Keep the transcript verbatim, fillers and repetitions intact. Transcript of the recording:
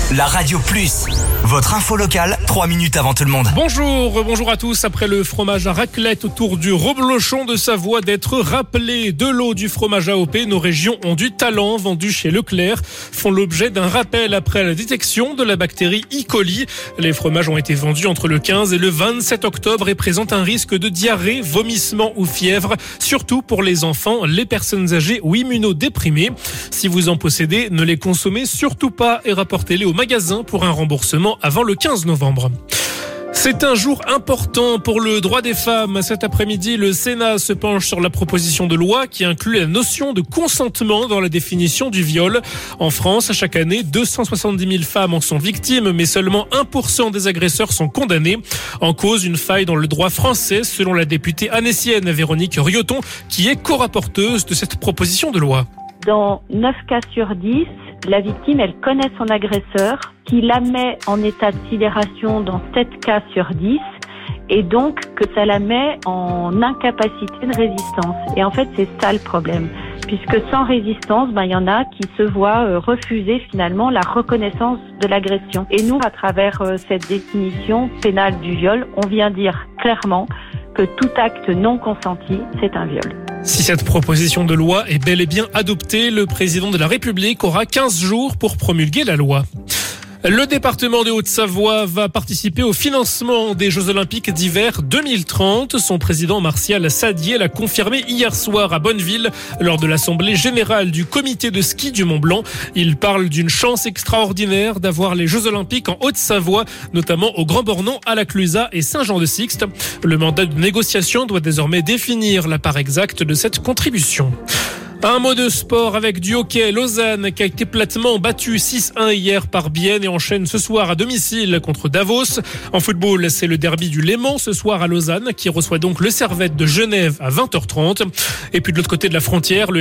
La Radio Plus, votre info locale, trois minutes avant tout le monde. Bonjour, bonjour à tous. Après le fromage à raclette autour du reblochon de Savoie d'être rappelé de l'eau du fromage A O P, nos régions ont du talent vendu chez Leclerc, font l'objet d'un rappel après la détection de la bactérie E. coli. Les fromages ont été vendus entre le quinze et le vingt-sept octobre et présentent un risque de diarrhée, vomissement ou fièvre, surtout pour les enfants, les personnes âgées ou immunodéprimées. Si vous en possédez, ne les consommez surtout pas et rapportez-les au magasin pour un remboursement avant le quinze novembre. C'est un jour important pour le droit des femmes. Cet après-midi, le Sénat se penche sur la proposition de loi qui inclut la notion de consentement dans la définition du viol. En France, chaque année, deux cent soixante-dix mille femmes en sont victimes, mais seulement un pour cent des agresseurs sont condamnés. En cause, une faille dans le droit français, selon la députée annécienne Véronique Rioton, qui est co-rapporteuse de cette proposition de loi. Dans neuf cas sur dix, la victime, elle connaît son agresseur, qui la met en état de sidération dans sept cas sur dix, et donc que ça la met en incapacité de résistance. Et en fait, c'est ça le problème, puisque sans résistance, ben, il y en a qui se voient euh, refuser finalement la reconnaissance de l'agression. Et nous, à travers euh, cette définition pénale du viol, on vient dire clairement que tout acte non consenti, c'est un viol. Si cette proposition de loi est bel et bien adoptée, le président de la République aura quinze jours pour promulguer la loi. Le département de Haute-Savoie va participer au financement des Jeux Olympiques d'hiver deux mille trente. Son président Martial Sadier l'a confirmé hier soir à Bonneville lors de l'Assemblée générale du comité de ski du Mont-Blanc. Il parle d'une chance extraordinaire d'avoir les Jeux Olympiques en Haute-Savoie, notamment au Grand-Bornand, à la Clusaz et Saint-Jean-de-Sixte. Le mandat de négociation doit désormais définir la part exacte de cette contribution. Un mot de sport avec du hockey. Lausanne qui a été platement battu six un hier par Bienne et enchaîne ce soir à domicile contre Davos. En football, c'est le derby du Léman ce soir à Lausanne qui reçoit donc le Servette de Genève à vingt heures trente. Et puis de l'autre côté de la frontière, le